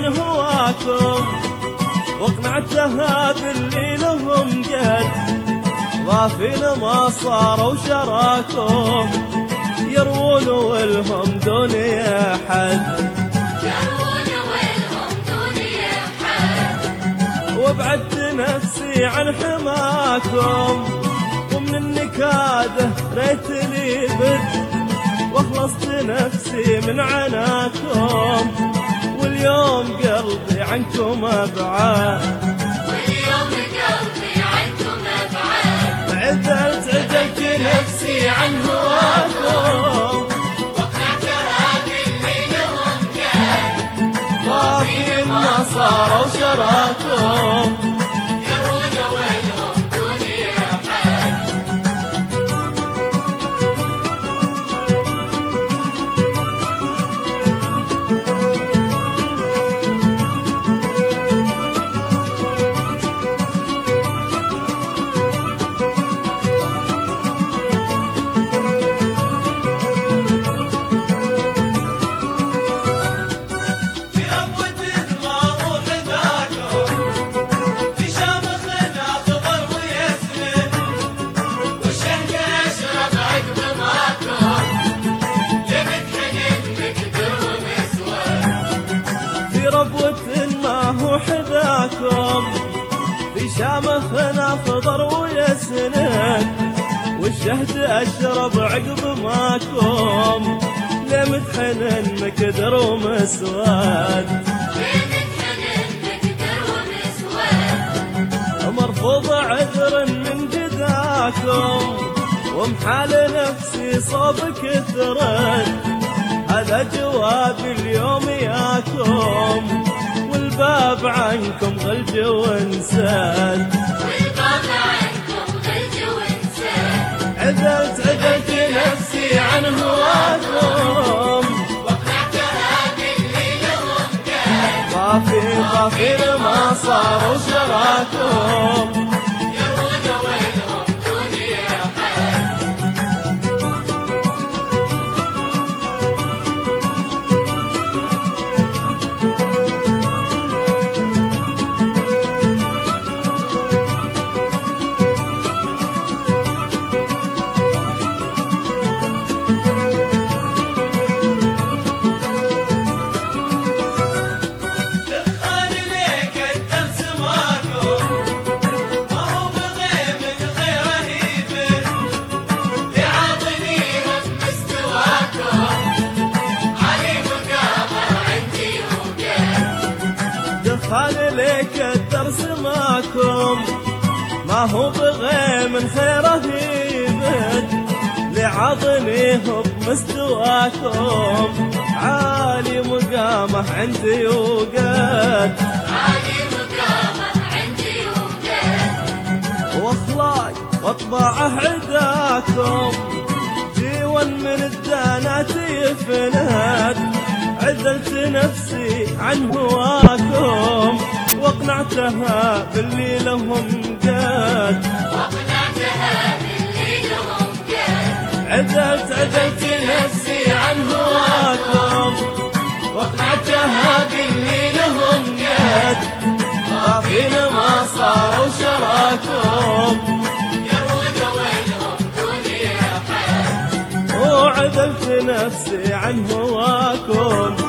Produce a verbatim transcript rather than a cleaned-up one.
هواكم، واقنعتها باللي لهم قد ضافين ما صاروا شراكم، يروون ولهم دوني أحد، وابعدت نفسي عن حماكم، ومن النكاده ريتني بد، واخلصت نفسي من عناكم، واليوم قلبي عنكم ابعاد، واليوم قلبي عنكم ابعاد، عدلت عدلت نفسي عن هواكم، واقنعتها باللي لهم قد ضافين ما صاروا شراكم، يرون ولهم دوني أحد. حذاكم في شامخ نخضر ويسند، والشهد أشرب عقب ماكم، لمتحن مكدر ومسواد، مرفوض عذر من جداكم، ومحال نفسي صوبك ترد، هذا جوابي اليوم ياكم، والباب عنكم غلج وانساد، والباب عنكم غلج وانساد، عدلت عدلت نفسي عن هواكم، واقنعتها باللي لهم قد ضافين ضافين ما صاروا شراكم، يرون ولهم دوني أحد. دخل ليك الدرس ماكم، ما هو بغي من خيره يبد، لعظنيه بمستواكم، عالي مقامه عندي وقد، عالي مقامه عندي وقد، واخلاق واطباعه عداكم، جيوان من الدانات يفند، عدلت نفسي عن هواكم، واقنعتها باللي لهم قد، واقنعتها باللي لهم قد، عدلت عدلت نفسي عن هواكم، واقنعتها باللي لهم قد، ضافين ما صاروا شراكم، يرون ولهم دوني أحد. وعدلت نفسي عن هواكم.